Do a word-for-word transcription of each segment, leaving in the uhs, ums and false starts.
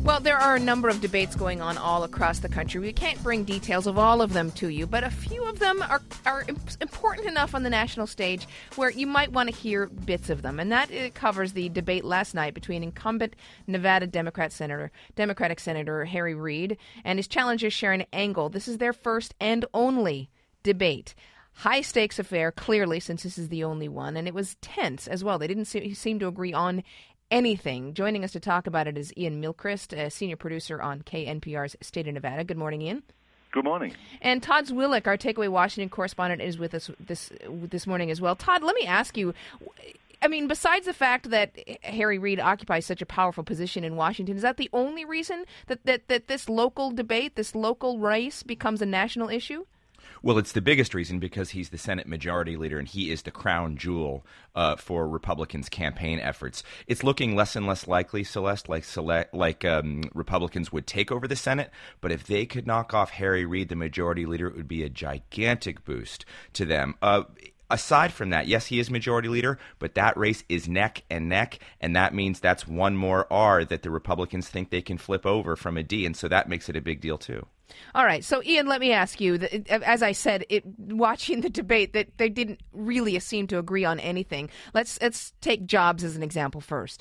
Well, there are a number of debates going on all across the country. We can't bring details of all of them to you, but a few of them are, are important enough on the national stage where you might want to hear bits of them. And that uh, covers the debate last night between incumbent Nevada Democrat Senator, Democratic Senator Harry Reid and his challenger Sharron Angle. This is their first and only debate. High-stakes affair, clearly, since this is the only one. And it was tense as well. They didn't se- seem to agree on anything. Joining us to talk about it is Ian Milchrist, a senior producer on K N P R's State of Nevada. Good morning, Ian. Good morning. And Todd Zwillich, our Takeaway Washington correspondent, is with us this this morning as well. Todd, let me ask you, I mean, besides the fact that Harry Reid occupies such a powerful position in Washington, is that the only reason that, that, that this local debate, this local race becomes a national issue? Well, it's the biggest reason because he's the Senate Majority Leader and he is the crown jewel uh, for Republicans' campaign efforts. It's looking less and less likely, Celeste, like select, like um, Republicans would take over the Senate. But if they could knock off Harry Reid, the Majority Leader, it would be a gigantic boost to them. Uh, Aside from that, yes, he is Majority Leader, but that race is neck and neck, and that means that's one more R that the Republicans think they can flip over from a D, and so that makes it a big deal too. All right, so Ian, let me ask you, as I said, it, watching the debate, that they didn't really seem to agree on anything. Let's let's take jobs as an example first.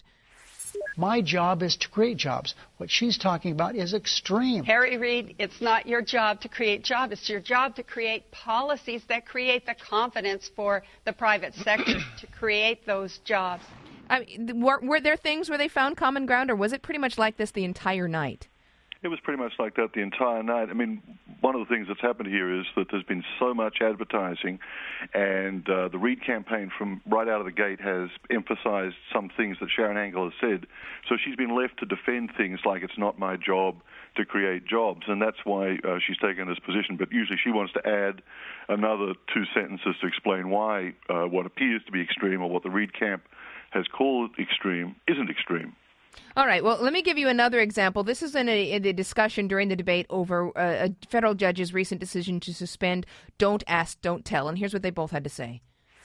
My job is to create jobs. What she's talking about is extreme. Harry Reid, it's not your job to create jobs. It's your job to create policies that create the confidence for the private sector to create those jobs. I mean, were, were there things where they found common ground, or was it pretty much like this the entire night? It was pretty much like that the entire night. I mean, one of the things that's happened here is that there's been so much advertising, and uh, the Reid campaign from right out of the gate has emphasized some things that Sharron Angle has said. So she's been left to defend things like it's not my job to create jobs, and that's why uh, she's taken this position. But usually she wants to add another two sentences to explain why uh, what appears to be extreme, or what the Reid camp has called extreme, isn't extreme. All right. Well, let me give you another example. This is in a, in a discussion during the debate over uh, a federal judge's recent decision to suspend Don't Ask, Don't Tell. And here's what they both had to say.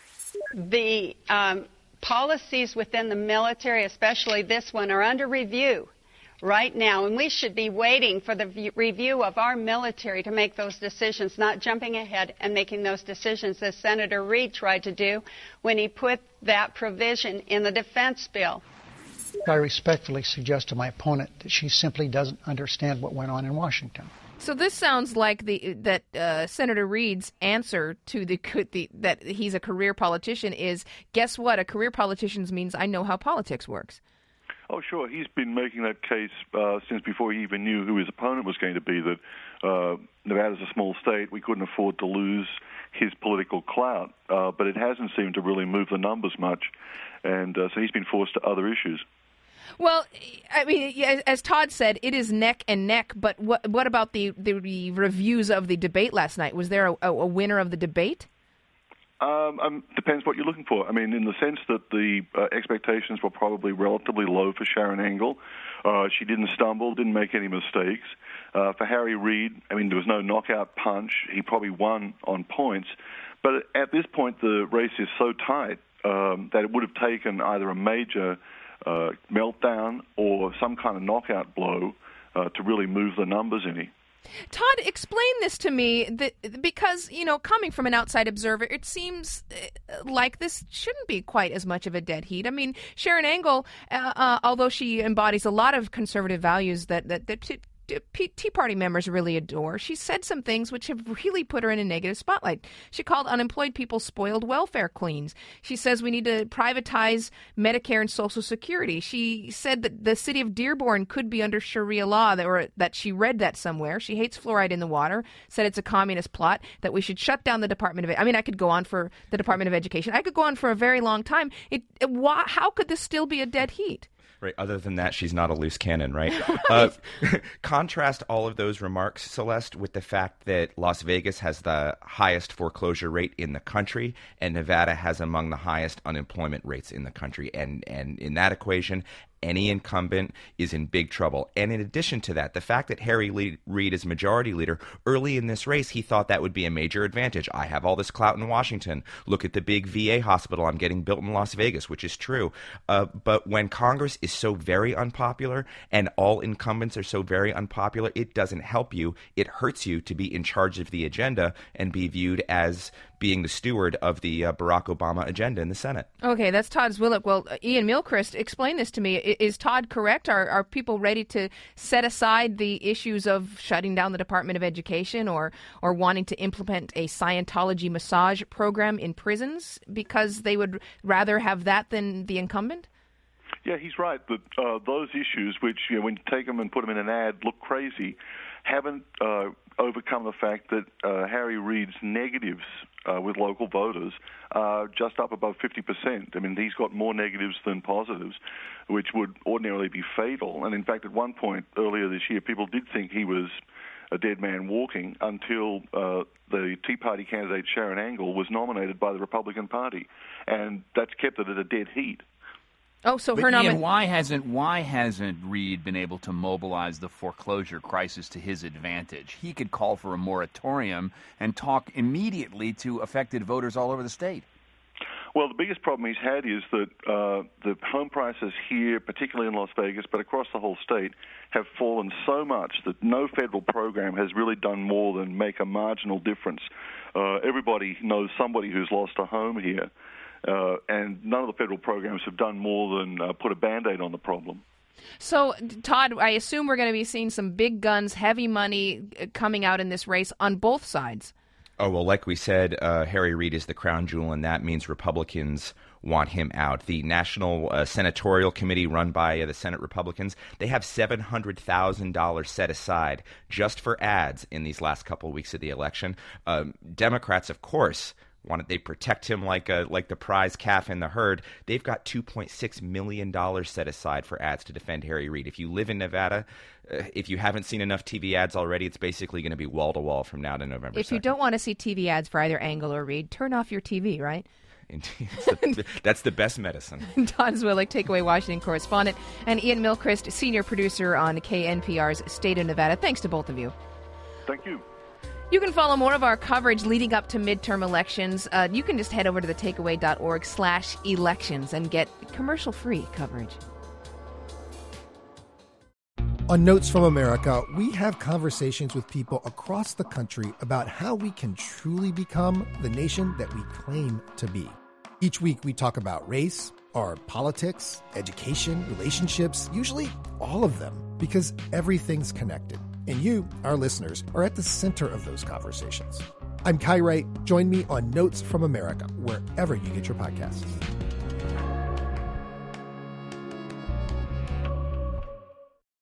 The um, policies within the military, especially this one, are under review right now. And we should be waiting for the v- review of our military to make those decisions, not jumping ahead and making those decisions as Senator Reid tried to do when he put that provision in the defense bill. I respectfully suggest to my opponent that she simply doesn't understand what went on in Washington. So this sounds like the that uh, Senator Reid's answer to the, the that he's a career politician is, guess what? A career politician means I know how politics works. Oh, sure. He's been making that case uh, since before he even knew who his opponent was going to be, that uh, Nevada's a small state. We couldn't afford to lose his political clout, uh, but it hasn't seemed to really move the numbers much, and uh, so he's been forced to other issues. Well, I mean, as Todd said, it is neck and neck, but what what about the, the reviews of the debate last night? Was there a, a winner of the debate? Um, um, depends what you're looking for. I mean, in the sense that the uh, expectations were probably relatively low for Sharron Angle. Uh, she didn't stumble, didn't make any mistakes. Uh, for Harry Reid, I mean, there was no knockout punch. He probably won on points. But at this point, the race is so tight um, that it would have taken either a major uh, meltdown or some kind of knockout blow uh, to really move the numbers any. Todd, explain this to me, that, because, you know, coming from an outside observer, it seems like this shouldn't be quite as much of a dead heat. I mean, Sharron Angle, uh, uh, although she embodies a lot of conservative values that, that, that t- Tea Party members really adore, she said some things which have really put her in a negative spotlight. She called unemployed people spoiled welfare queens. She says we need to privatize Medicare and Social Security. She said that the city of Dearborn could be under Sharia law, that, or that she read that somewhere. She hates fluoride in the water, said it's a communist plot, that we should shut down the Department of... I mean, I could go on for the Department of Education. I could go on for a very long time. It, it, why, how could this still be a dead heat? Right. Other than that, she's not a loose cannon, right? uh, contrast all of those remarks, Celeste, with the fact that Las Vegas has the highest foreclosure rate in the country, and Nevada has among the highest unemployment rates in the country. And, and in that equation, any incumbent is in big trouble. And in addition to that, the fact that Harry Reid is majority leader, early in this race, he thought that would be a major advantage. I have all this clout in Washington. Look at the big V A hospital I'm getting built in Las Vegas, which is true. Uh, but when Congress is so very unpopular and all incumbents are so very unpopular, it doesn't help you. It hurts you to be in charge of the agenda and be viewed as being the steward of the uh, Barack Obama agenda in the Senate. Okay, that's Todd Zwillich. Well, uh, Ian Milchrist, explain this to me. I- is Todd correct? Are are people ready to set aside the issues of shutting down the Department of Education or or wanting to implement a Scientology massage program in prisons because they would rather have that than the incumbent? Yeah, he's right that uh, those issues, which, you know, when you take them and put them in an ad, look crazy, haven't uh, overcome the fact that uh, Harry Reid's negatives uh, with local voters are just up above fifty percent. I mean, he's got more negatives than positives, which would ordinarily be fatal. And in fact, at one point earlier this year, people did think he was a dead man walking until uh, the Tea Party candidate Sharon Angle was nominated by the Republican Party. And that's kept it at a dead heat. Oh, so but her Ian, nomination. why hasn't why hasn't Reid been able to mobilize the foreclosure crisis to his advantage? He could call for a moratorium and talk immediately to affected voters all over the state. Well, the biggest problem he's had is that uh, the home prices here, particularly in Las Vegas, but across the whole state, have fallen so much that no federal program has really done more than make a marginal difference. Uh, everybody knows somebody who's lost a home here. Uh, and none of the federal programs have done more than uh, put a Band-Aid on the problem. So, Todd, I assume we're going to be seeing some big guns, heavy money coming out in this race on both sides. Oh, well, like we said, uh, Harry Reid is the crown jewel, and that means Republicans want him out. The National uh, Senatorial Committee run by uh, the Senate Republicans, they have seven hundred thousand dollars set aside just for ads in these last couple of weeks of the election. Um, Democrats, of course, wanted they protect him like a like the prize calf in the herd. They've got two point six million dollars set aside for ads to defend Harry Reid. If you live in Nevada, uh, if you haven't seen enough T V ads already, it's basically going to be wall to wall from now to November If second. you don't want to see T V ads for either Angle or Reid, turn off your T V, right? Indeed. the, that's the best medicine. Todd Zwillich, Takeaway Washington correspondent, and Ian Milchrist, senior producer on K N P R's State of Nevada. Thanks to both of you. Thank you. You can follow more of our coverage leading up to midterm elections. Uh, you can just head over to the takeaway dot org slash elections and get commercial-free coverage. On Notes from America, we have conversations with people across the country about how we can truly become the nation that we claim to be. Each week we talk about race, our politics, education, relationships, usually all of them, because everything's connected. And you, our listeners, are at the center of those conversations. I'm Kai Wright. Join me on Notes from America, wherever you get your podcasts.